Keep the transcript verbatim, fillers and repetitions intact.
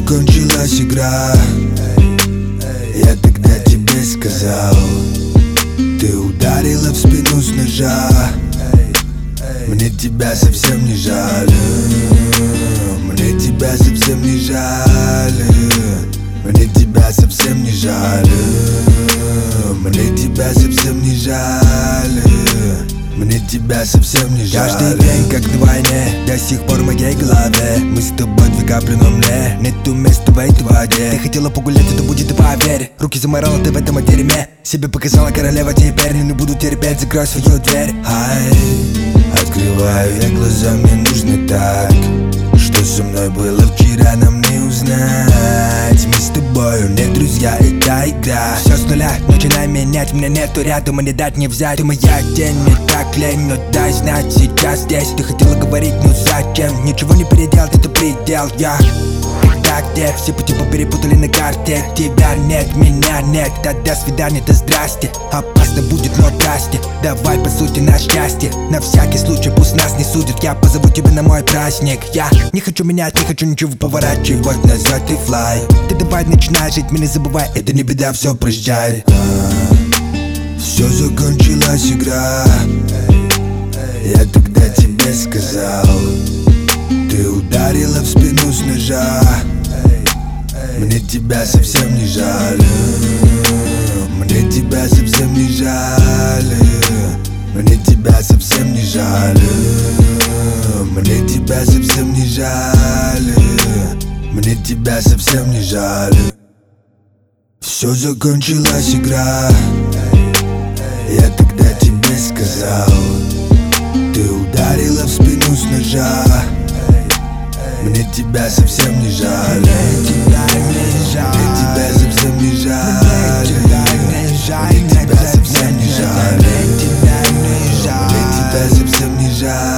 закончилась игра. Я тогда тебе сказал, ты ударила в спину с ножа. Мне тебя совсем не жаль, мне тебя совсем не жаль, мне тебя совсем не жаль, мне тебя совсем не жаль, мне тебя совсем не жаль. Каждый день как на войне, до сих пор в моей голове. Мы с тобой две капли, но мне нету места в этой воде. Ты хотела погулять, это будет, и поверь. Руки заморала ты в этом дерьме. Себе показала королева, теперь не буду терпеть. Закрой свою дверь. Ай, открываю я глаза, мне нужно так. Что со мной было вчера, нам не узнать. Мы с тобою не друзья, это игра. Все с нуля, начинай менять. Меня нету рядом, и не дать не взять. Ты моя тень, мне так лень, но дай знать сейчас здесь. Ты хотела говорить, но зачем? Ничего не переделать, это предел. Я когда где? Все пути перепутали на карте. Тебя нет, меня нет. Да до свидания, да здрасте. Опасно будет, но здрасте. Давай по сути на счастье. На всякий случай пусть нас не судят. Я позову тебя на мой праздник. Я не хочу менять, не хочу ничего поворачивать назад и флай. Ты давай начинай жить, меня не забывай. Это не беда, все прощай. Все закончилась игра. Я тогда тебе сказал, ты ударила в спину с ножа. Мне тебя совсем не жаль, мне тебя совсем не жаль, мне тебя совсем не жаль, мне тебя совсем не жаль, мне тебя совсем не жаль. Все закончилась игра. Я тогда тебе сказал, ты ударила в спину с ножа. Мне тебя совсем не жаль, мне тебя совсем не жаль, мне тебя совсем не жаль, мне тебя совсем не жаль.